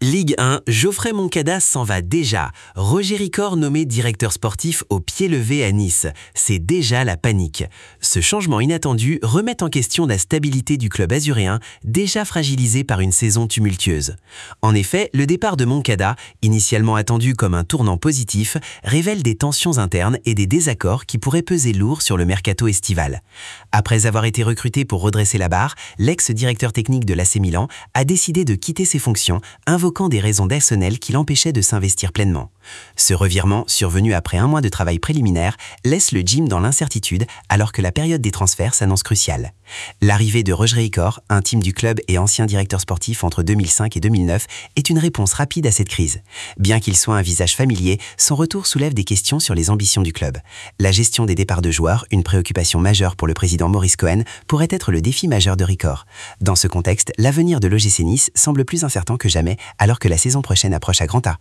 Ligue 1, Geoffrey Moncada s'en va déjà. Roger Ricor nommé directeur sportif au pied levé à Nice. C'est déjà la panique. Ce changement inattendu remet en question la stabilité du club azuréen, déjà fragilisé par une saison tumultueuse. En effet, le départ de Moncada, initialement attendu comme un tournant positif, révèle des tensions internes et des désaccords qui pourraient peser lourd sur le mercato estival. Après avoir été recruté pour redresser la barre, l'ex-directeur technique de l'AC Milan a décidé de quitter ses fonctions, invoquant des raisons personnelles qui l'empêchaient de s'investir pleinement. Ce revirement, survenu après un mois de travail préliminaire, laisse le gym dans l'incertitude alors que la période des transferts s'annonce cruciale. L'arrivée de Roger Ricor, intime du club et ancien directeur sportif entre 2005 et 2009, est une réponse rapide à cette crise. Bien qu'il soit un visage familier, son retour soulève des questions sur les ambitions du club. La gestion des départs de joueurs, une préoccupation majeure pour le président Maurice Cohen, pourrait être le défi majeur de Ricor. Dans ce contexte, l'avenir de l'OGC Nice semble plus incertain que jamais alors que la saison prochaine approche à grands pas.